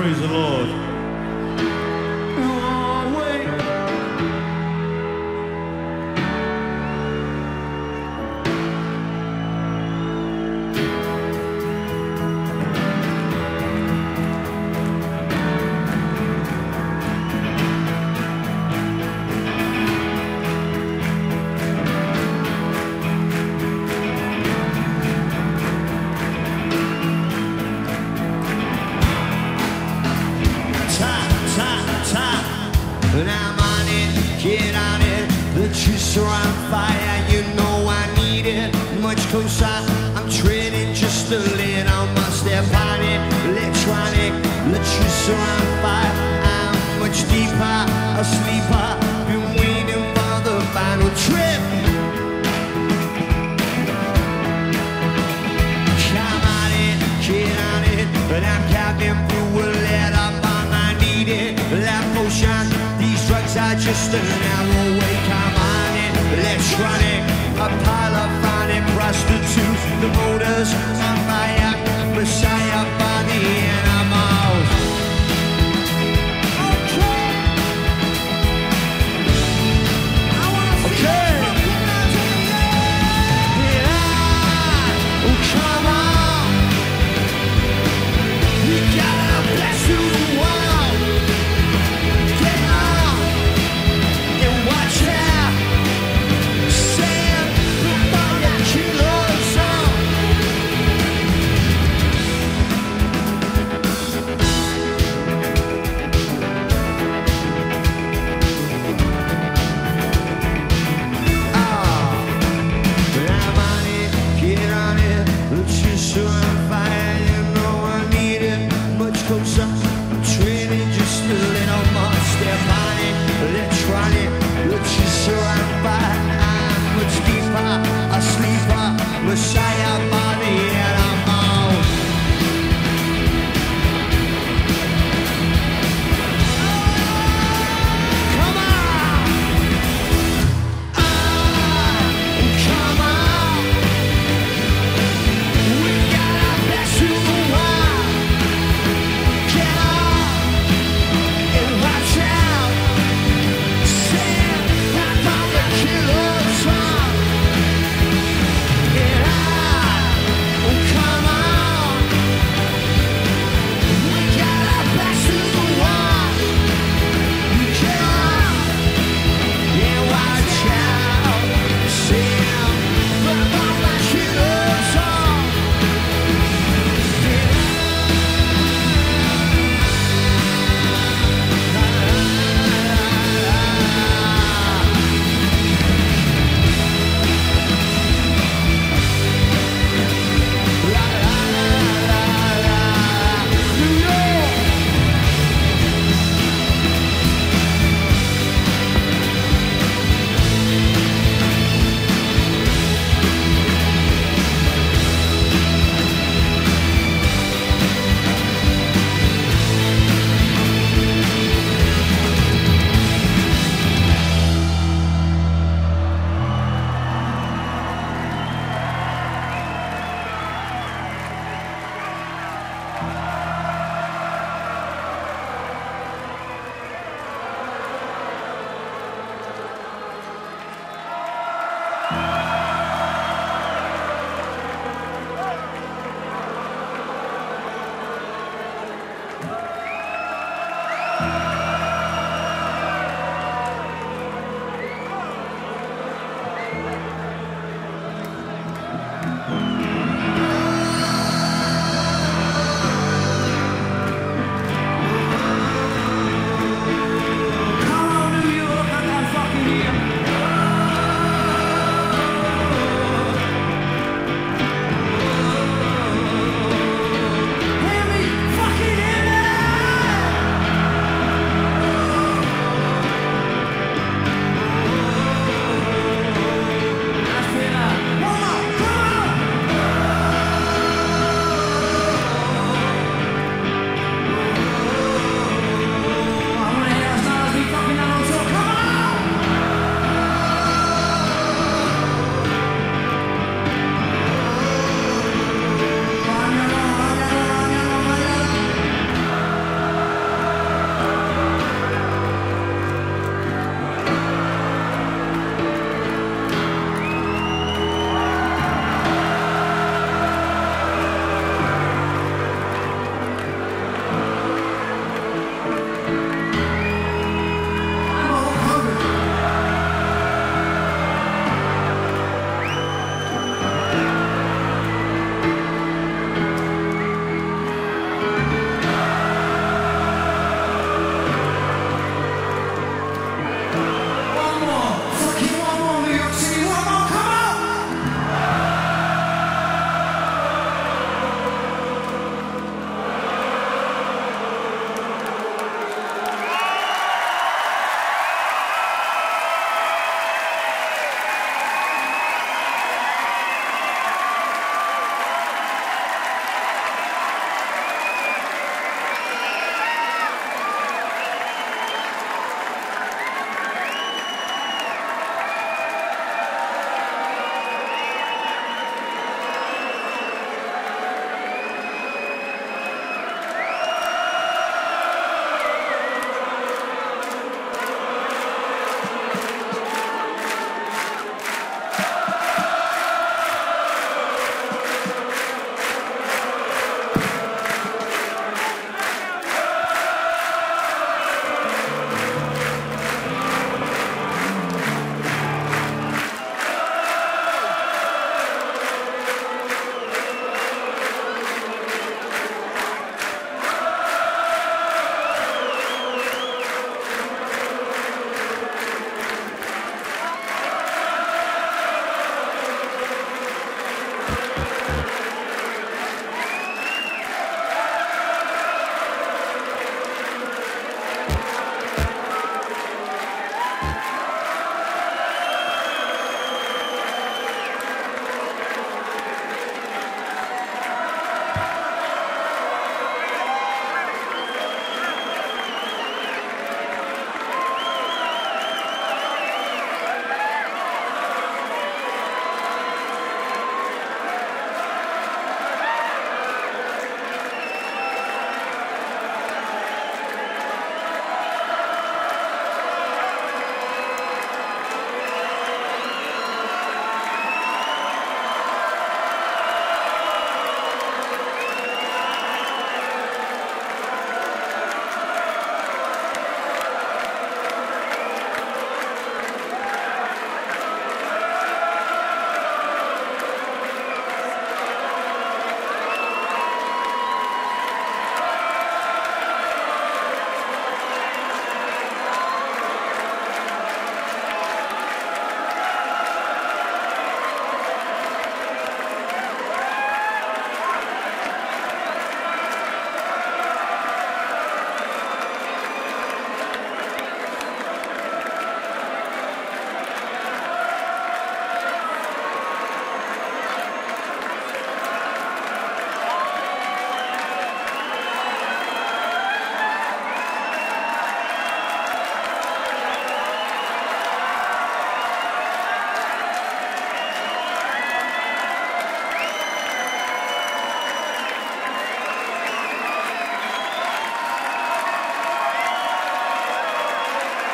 praise the Lord. And I'm on it, get on it. The juice are on fire, you know I need it. Much closer, I'm treading just a little more. Step on it, electronic. The juice are on fire, I'm much deeper, a sleeper. Been waiting for the final trip. Come on it, get on it. But I'm cabin through a letter bomb, I need it. That potion. Drugs are just an hour away, come on it, electronic, a pile of phonic prostitutes, the motors on fire, Messiah by the animals. Okay. I wanna see yeah. Oh, come on. You gotta bless you the world. I'm training just a little more. Step on it, electronic, looks you so on fire.